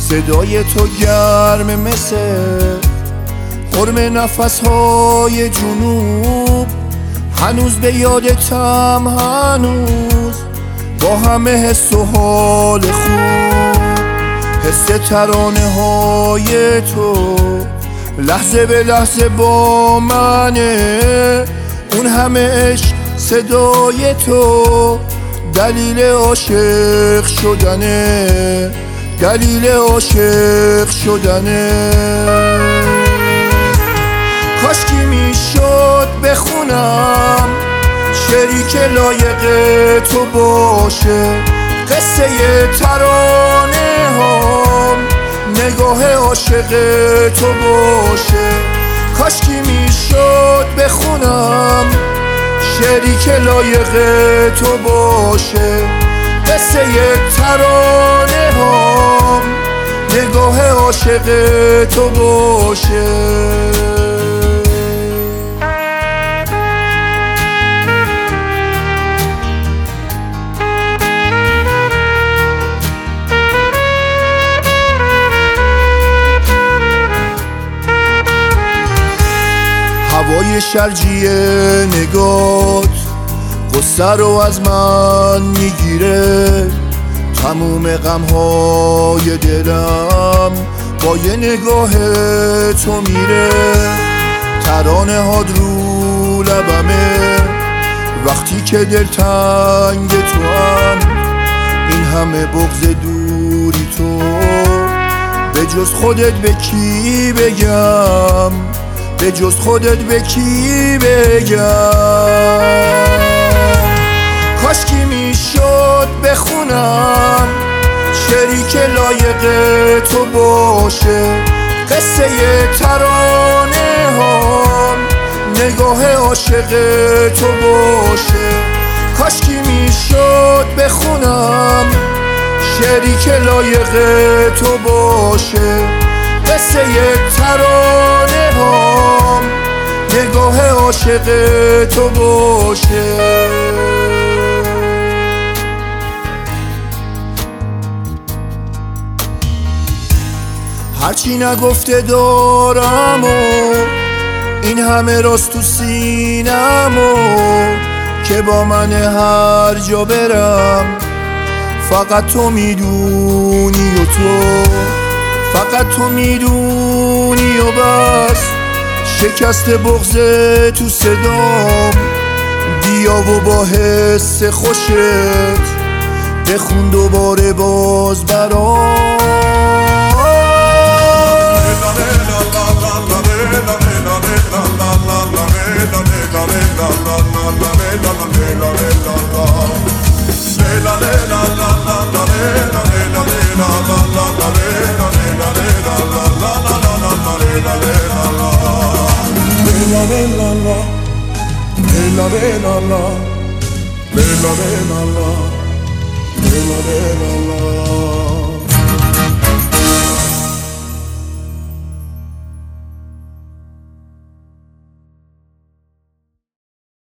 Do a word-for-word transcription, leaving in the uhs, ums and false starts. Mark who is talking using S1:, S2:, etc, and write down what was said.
S1: صدای تو گرم مثل حرم نفسهای جنوب. هنوز به یادتم، هنوز با همه حس و حال خوب. حس ترانه های تو لحظه به لحظه با منه. اون همه عشق صدای تو دلیل عاشق شدنه، دلیل عاشق شدنه. کاشکی میشد بخونم شعری که لایق تو باشه. قصه ترانه هم نگاه عاشق تو باشه. کاشکی میشد بخونم شعری که لایق تو باشه. قصه ترانه هم نگاه عاشق تو باشه. هوای شرجی نگات قصه رو از من میگیره. تموم غمهای دلم با یه نگاه تو میره. ترانه هات رو لبمه وقتی که دلتنگ تو هم. این همه بغض دوری تو به جز خودت به کی بگم، به جز خودت به کی بگم. کاشکی میشد بخونم شعری که لایق تو باشه. قصه ترانه هم نگاه عاشق تو باشه. کاشکی میشد بخونم شعری که لایق تو باشه. قصه ترانه هم نگاه عاشق تو باشه. هرچی نگفته دارم و این همه راست تو سینم و که با من هر جا برم. فقط تو میدونی و تو فقط تو میدونی و بس. شکست بغض تو صدام بیا و با حس خوشت بخون دوباره باز برام. La la la la la la la la la la la.